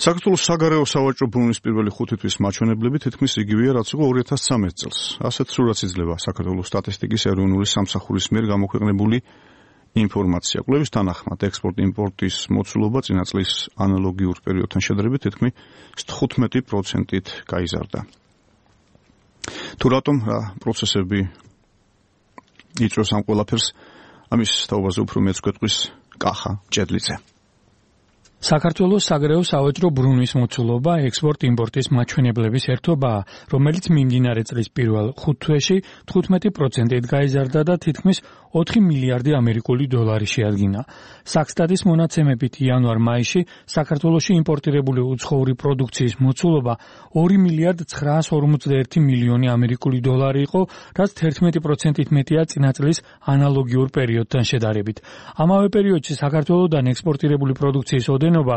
საქართველოს საგარეო სავაჭრო ბრუნვის პირველი 5 თვის მაჩვენებლები თითქმის იგივეა, რაც იყო 2013 წელს. ასეთ სურათს იძლევა საქართველოს სტატისტიკის ეროვნული სამსახურის მიერ გამოქვეყნებული ინფორმაცია. კვლევის თანახმად, ექსპორტ-იმპორტის მოცულობა წინა წლის ანალოგიურ პერიოდთან შედარებით თითქმის 15%-ით გაიზარდა. თუ რატომ რა პროცესები იწვევს ამ ყველაფერს, ამის თაობაზე უფრო მეც გვეტყვის კახა ჭედლიძე. საქართველოს საგარეო სავაჭრო ბრუნვის მოცულობა ექსპორტ-იმპორტის მაჩვენებლების ერთობაა, რომელიც მიმდინარე წლის პირველ 5 თვეში 15%-ით გაიზარდა და თითქმის 4 მილიარდი ამერიკული დოლარი შეადგინა. საქსტატის მონაცემებით იანვარ-მაისში საქართველოში იმპორტირებული უცხოური პროდუქციის მოცულობა 2 მილიარდ 951 მილიონი ამერიკული დოლარი იყო, რაც 11%-ით მეტია წინა წლის ანალოგიურ პერიოდთან შედარებით. ამავე პერიოდში საქართველოდან ექსპორტირებული პროდუქციის ოდენობა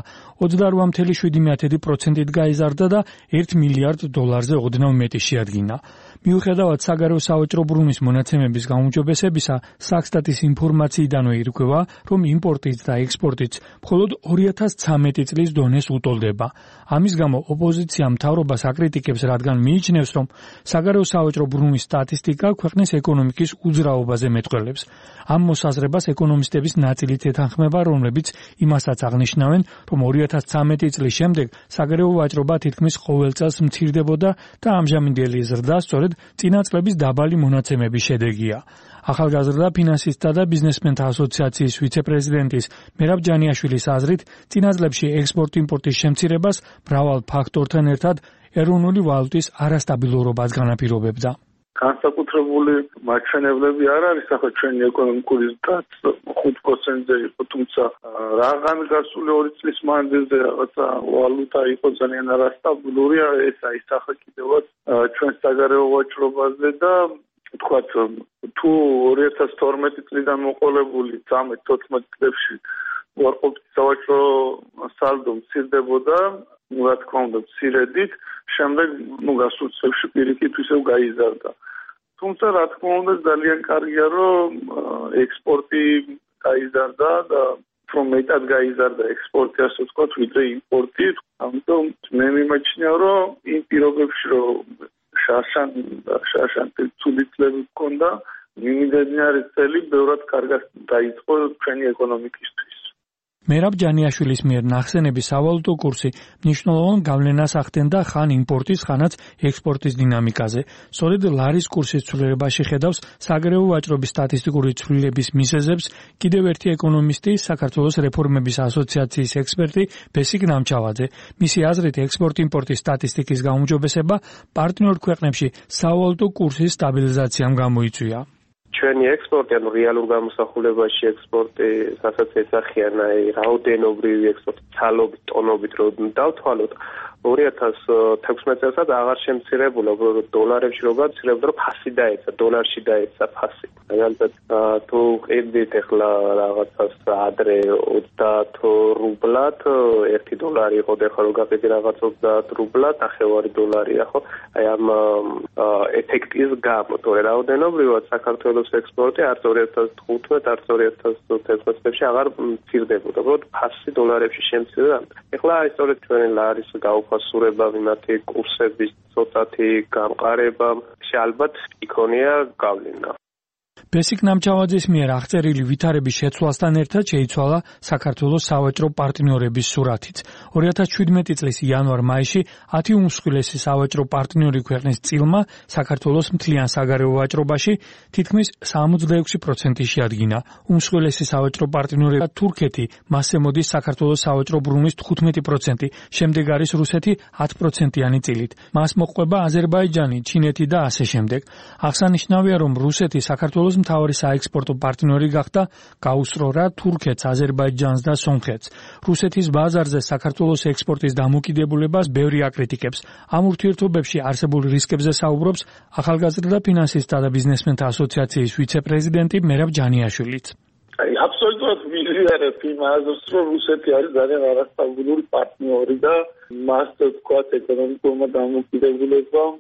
28.7%-ით გაიზარდა და 1 მილიარდ დოლარზე ოდნავ მეტი შეადგინა. მიუხედავად საგარეო სავაჭრო ბრუნვის მონაცემების გაუმჯობესებისა, საქსტატის ინფორმაციიდანვე ირკვევა, რომ იმპორტიც და ექსპორტიც მხოლოდ 2013 წლის დონეს უტოლდება. ამის გამო ოპოზიცია მთავრობას აკრიტიკებს, რადგან მიიჩნევს, რომ საგარეო სავაჭრო ბრუნვის სტატისტიკა ქვეყნის ეკონომიკის უძრაობაზე მეტყველებს. ამ მოსაზრებას ეკონომისტების ნაწილი ეთანხმება, რომლებიც იმასაც აღნიშნავენ, რომ 2013 წლის შემდეგ საგარეო ვაჭრობა თითქმის ყოველ წელს მცირდებოდა და ამჟამინდელი ზრდა სწორედ წინა წლების დაბალი მონაცემების შედეგია. ახალგაზრდა ფინანსისტთა და ბიზნესმენთა ასოციაციის ვიცე-პრეზიდენტის მერაბ ჯანიაშვილის აზრით, წინა წლებში ექსპორტ-იმპორტის შემცირებას მრავალ ფაქტორთან ერთად ეროვნული ვალუტის არასტაბილურობაც განაპირობებდა. განსაკუთრებული მაჩვენებლები არ არის, ახლა ჩვენი ეკონომიკური ზრდაც 5%-ზე იყო, თუმცა რაღან გასული 2 წლის მანძილზე რაღაცა ვალუტა იყო ძალიან არასტაბილური, ეს აისახა კიდევაც ჩვენ საგარეო ვაჭრობაზე და თქვათ, თუ 2012 წლიდან მოყოლებული 13-14 წლებში უარყოფითი სავაჭრო სალდო მცირდებოდა, რა თქმა უნდა, მცირედით, შემდეგ გასულ წლებში პირიქით ისევ გაიზარდა. თუმცა, რა თქმა უნდა, ძალიან კარგია, რომ ექსპორტი გაიზარდა და რომ მეტად გაიზარდა ექსპორტი, ასე ვთქვათ, ვიდრე იმპორტი. ამიტომ მე მიმაჩნია, რომ იმ პირობებში, რომ შარშან ცუდი წლები ჰქონდა, მიმდინარე წელი ბევრად კარგად დაიწყო ჩვენი ეკონომიკისთვის. მერაბ ჯანიაშვილის მიერ ნახსენები სავალუტო კურსი მნიშვნელოვან გავლენას ახდენდა ხან იმპორტის, ხანაც ექსპორტის დინამიკაზე. სწორედ ლარის კურსის ცვლილებაში ხედავს საგარეო ვაჭრობის სტატისტიკური ცვლილების მიზეზებს კიდევ ერთი ეკონომისტი, საქართველოს რეფორმების ასოციაციის ექსპერტი ბესიკ ნამჩავაძე. მისი აზრით, ექსპორტ-იმპორტის სტატისტიკის გაუმჯობესება პარტნიორ ქვეყნებში სავალუტო კურსის სტაბილიზაციამ გამოიწვია. ჩვენი ექსპორტი, ანუ რეალურ გამოსახულებაში ექსპორტი, რასაც ესახიან რაოდენობრივი ექსპორტი, ცალობით, ტონობით რო დავთვალოთ, 2016 წელსაც აღარ შემცირებულა, უბრალოდ დოლარებში რო გამცირებდა, რომ ფასი დაეცა, დოლარში დაეცა ფასი. მაგალითად, თუ ყიდით ახლა რაღაცას ადრე 30 რუბლად, 1 დოლარი იყო, ახლა რო გაყიდი რაღაც 30 რუბლად, 9 დოლარია, ხო? აი ამ ეფექტის გამო, თორე რაოდენობრივად საქართველოს ექსპორტი არც 2015, არც 2016 წლებში აღარ მცირდებოდა, უბრალოდ ფასი დოლარებში შემცირდა. ახლა აი სწორედ ჩვენი ლარის გაუფასურება, მათი კურსების ცოტათი გამყარება, ალბათ იქონია გავლენა. ბესიკ ნამჩავაძის მიერ აღწერილი ვითარების შეცვლასთან ერთად შეიცვალა საქართველოს სავაჭრო პარტნიორების სურათიც. 2017 წლის იანვარ-მაისში 10 უმსხვილესი სავაჭრო პარტნიორი ქვეყნის წილმა საქართველოს მთლიან საგარეო ვაჭრობაში თითქმის 66% შეადგინა. უმსხვილესი სავაჭრო პარტნიორია თურქეთი, მასზე მოდის საქართველოს სავაჭრო ბრუნვის 15%, შემდეგ არის რუსეთი 10%-იანი წილით. მას მოჰყვება აზერბაიჯანი, ჩინეთი და ასე შემდეგ. აღსანიშნავია, რომ რუსეთი საქართველოს მთავარი საექსპორტო პარტნიორი გახდა, გაუსწრორა თურქეთს, აზერბაიჯანს და სომხეთს. რუსეთის ბაზარზე საქართველოს ექსპორტის დამოკიდებულებას ბევრი აკრიტიკებს. ამ ურთიერთობებში არსებულ რისკებზე საუბრობს ახალგაზრდა ფინანსისტთა და ბიზნესმენთა ასოციაციის ვიცე-პრეზიდენტი მერაბ ჯანიაშვილიც. აბსოლუტურად მიზიდარებ იმ აზრს, რომ რუსეთი არის ძალიან არასტაბილური პარტნიორი და მას თქვათ ეკონომიკურმა დამოკიდებულებამ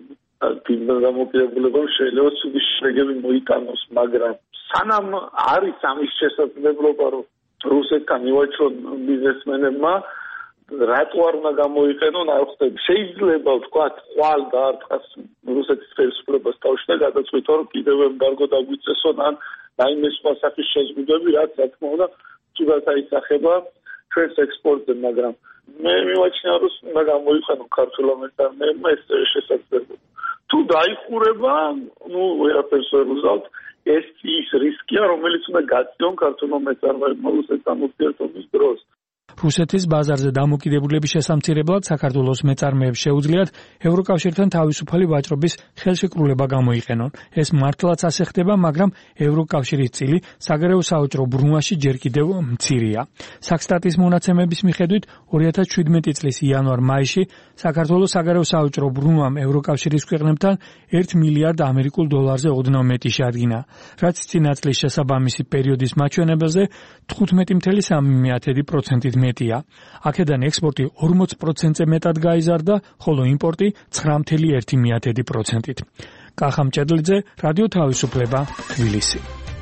შეიძლება ცუდი შედეგები მოიტანოს, მაგრამ სანამ არის ამის შესაძლებლობა, რომ რუსეთთან მივაჩვენონ ბიზნესმენებმა, რატო არ უნდა გამოიყენონ არ ხდება შეიძლება ვთქვა ხვალ დაარტყას რუსეთის ხელისუფლებას თავში და გადაწყვიტონ რომ კიდევ ემბარგო დაგვიწესონ ან რაიმე სხვა სახის შეზღუდვები რაც რა თქმა უნდა თუნდაც აისახება ჩვენს ექსპორტზე მაგრამ მე მივაჩნია რომ უნდა გამოიყენონ ქართულმა მეწარმეებმა ეს შესაძლებელი თუ დაიხურება ნუ ვერაფერს ვერ უზავთ ეს ის რისკია რომელიც უნდა გაწიონ ქართულმა მეწარმეებმა რუსეთთან ურთიერთობის დროს რუსეთის ბაზარზე დამოკიდებულების შესამცირებლად საქართველოს მეწარმეებს შეუძლიათ ევროკავშირთან თავისუფალი ვაჭრობის ხელშეკრულება გამოიყენონ. ეს მართლაც ასე ხდება, მაგრამ ევროკავშირის წილი საგარეო საავჭრო ბრუნვაში ჯერ კიდევ მცირეა. საქსტატის მონაცემების მიხედვით 2017 წლის იანვარ-მაისში საქართველოს საგარეო საავჭრო ბრუნვამ ევროკავშირის ქვეყნებთან 1 მილიარდ ამერიკულ დოლარზე ოდნავ მეტი შეადგინა, რაც წინა წლის შესაბამისი პერიოდის მაჩვენებელზე 15.3%-ით მეტია. აქედან ექსპორტი 40%-ზე მეტად გაიზარდა, ხოლო იმპორტი 9.1%-ით. კახა მჭედლიძე, რადიო თავისუფლება, თბილისი.